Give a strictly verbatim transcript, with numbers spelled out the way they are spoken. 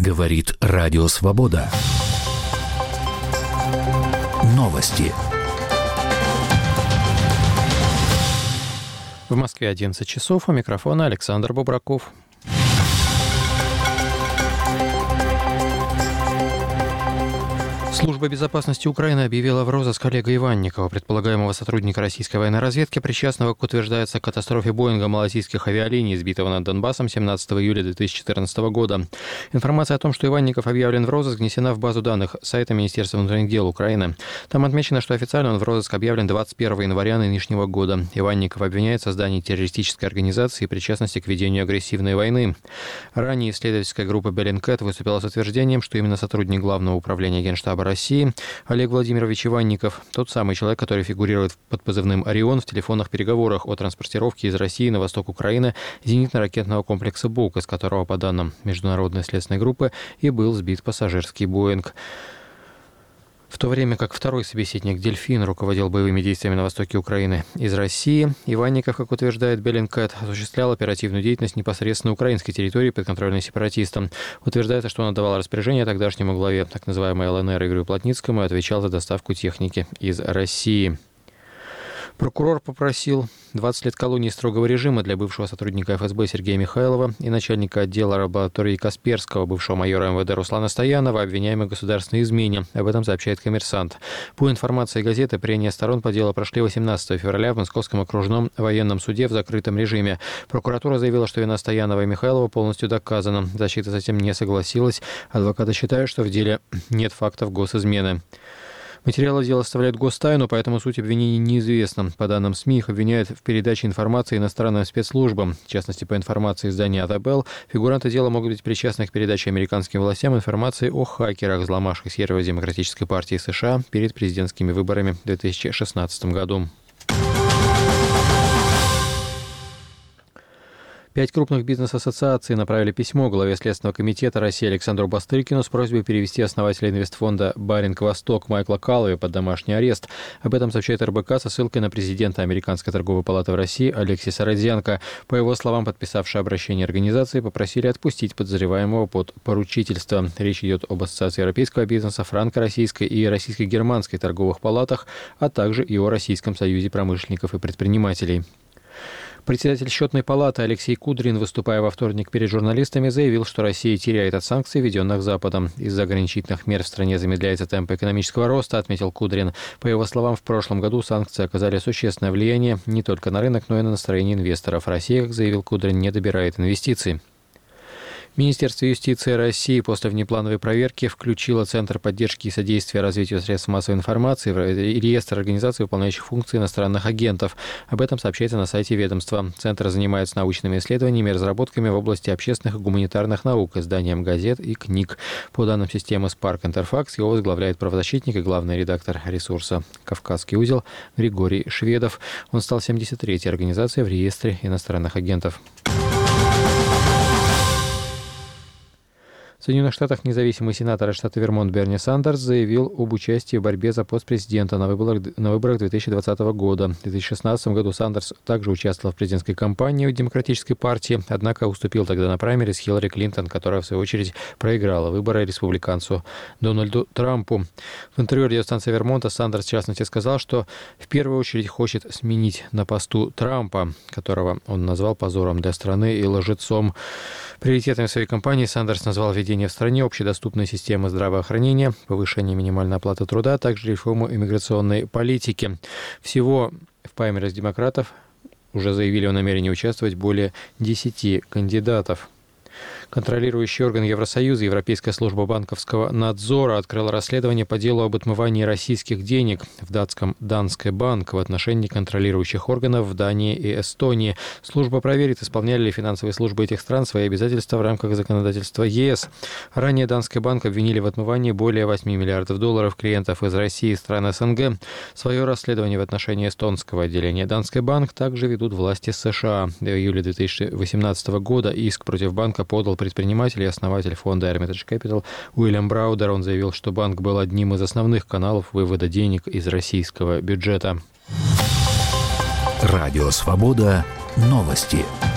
Говорит Радио Свобода. Новости. В Москве одиннадцать часов. У микрофона Александр Бубраков. Служба безопасности Украины объявила в розыск Олега Иванникова, предполагаемого сотрудника российской военной разведки, причастного к, утверждается, катастрофе Боинга малазийских авиалиний, сбитого над Донбассом семнадцатого июля две тысячи четырнадцатого года. Информация о том, что Иванников объявлен в розыск, внесена в базу данных сайта Министерства внутренних дел Украины. Там отмечено, что официально он в розыск объявлен двадцать первого января нынешнего года. Иванников обвиняет в создании террористической организации и причастности к ведению агрессивной войны. Ранее исследовательская группа Bellingcat выступила с утверждением, что именно сотрудник Главного управления Генштаба России Олег Владимирович Иванников, тот самый человек, который фигурирует под позывным «Орион» в телефонных переговорах о транспортировке из России на восток Украины зенитно-ракетного комплекса «Бук», из которого, по данным Международной следственной группы, и был сбит пассажирский «Боинг». В то время как второй собеседник «Дельфин» руководил боевыми действиями на востоке Украины из России, Иванников, как утверждает Bellingcat, осуществлял оперативную деятельность непосредственно на украинской территории, подконтрольной сепаратистам. Утверждается, что он отдавал распоряжение тогдашнему главе так называемой ЛНР Игорю Плотницкому и отвечал за доставку техники из России. Прокурор попросил двадцать лет колонии строгого режима для бывшего сотрудника эф эс бэ Сергея Михайлова и начальника отдела лаборатории Касперского, бывшего майора эм вэ дэ Руслана Стоянова, обвиняемых в государственной измене. Об этом сообщает «Коммерсант». По информации газеты, прения сторон по делу прошли восемнадцатого февраля в Московском окружном военном суде в закрытом режиме. Прокуратура заявила, что вина Стоянова и Михайлова полностью доказана. Защита с этим не согласилась. Адвокаты считают, что в деле нет фактов госизмены. Материалы дела составляют гостайну, поэтому суть обвинений неизвестна. По данным СМИ, их обвиняют в передаче информации иностранным спецслужбам. В частности, по информации издания «Атабел», фигуранты дела могут быть причастны к передаче американским властям информации о хакерах, взломавших серверы Демократической партии США перед президентскими выборами в две тысячи шестнадцатом году. Пять крупных бизнес-ассоциаций направили письмо главе Следственного комитета России Александру Бастыркину с просьбой перевести основателя инвестфонда «Баринг Восток» Майкла Каллови под домашний арест. Об этом сообщает эр бэ ка со ссылкой на президента Американской торговой палаты в России Алексиса Родзянко. По его словам, подписавшие обращение организации попросили отпустить подозреваемого под поручительство. Речь идет об Ассоциации европейского бизнеса, франко-российской и российско-германской торговых палатах, а также и о Российском союзе промышленников и предпринимателей. Председатель Счетной палаты Алексей Кудрин, выступая во вторник перед журналистами, заявил, что Россия теряет от санкций, введенных Западом. Из-за ограничительных мер в стране замедляется темп экономического роста, отметил Кудрин. По его словам, в прошлом году санкции оказали существенное влияние не только на рынок, но и на настроение инвесторов. Россия, как заявил Кудрин, не добирает инвестиций. Министерство юстиции России после внеплановой проверки включило Центр поддержки и содействия развитию средств массовой информации в реестр организаций, выполняющих функции иностранных агентов. Об этом сообщается на сайте ведомства. Центр занимается научными исследованиями и разработками в области общественных и гуманитарных наук, изданием газет и книг. По данным системы Spark Interfax, его возглавляет правозащитник и главный редактор ресурса «Кавказский узел» Григорий Шведов. Он стал семьдесят третьей организацией в реестре иностранных агентов. В Соединенных Штатах независимый сенатор штата Вермонт Берни Сандерс заявил об участии в борьбе за пост президента на выборах, на выборах две тысячи двадцатого года. В две тысячи шестнадцатом году Сандерс также участвовал в президентской кампании Демократической партии, однако уступил тогда на праймериз Хиллари Клинтон, которая, в свою очередь, проиграла выборы республиканцу Дональду Трампу. В интервью радиостанции Вермонта Сандерс, в частности, сказал, что в первую очередь хочет сменить на посту Трампа, которого он назвал позором для страны и лжецом. Приоритетами своей кампании Сандерс назвал введение в стране общедоступной системы здравоохранения, повышение минимальной оплаты труда, а также реформу иммиграционной политики. Всего в праймериз демократов уже заявили о намерении участвовать более десяти кандидатов. Контролирующий орган Евросоюза, Европейская служба банковского надзора, открыла расследование по делу об отмывании российских денег в датском Danske Bank в отношении контролирующих органов в Дании и Эстонии. Служба проверит, исполняли ли финансовые службы этих стран свои обязательства в рамках законодательства е эс. Ранее Danske Bank обвинили в отмывании более восьми миллиардов долларов клиентов из России и стран эс эн гэ. Свое расследование в отношении эстонского отделения Danske Bank также ведут власти США. В июле две тысячи восемнадцатого года иск против банка подал предприниматель и основатель фонда Hermitage Capital Уильям Браудер. Он заявил, что банк был одним из основных каналов вывода денег из российского бюджета. Радио «Свобода». Новости.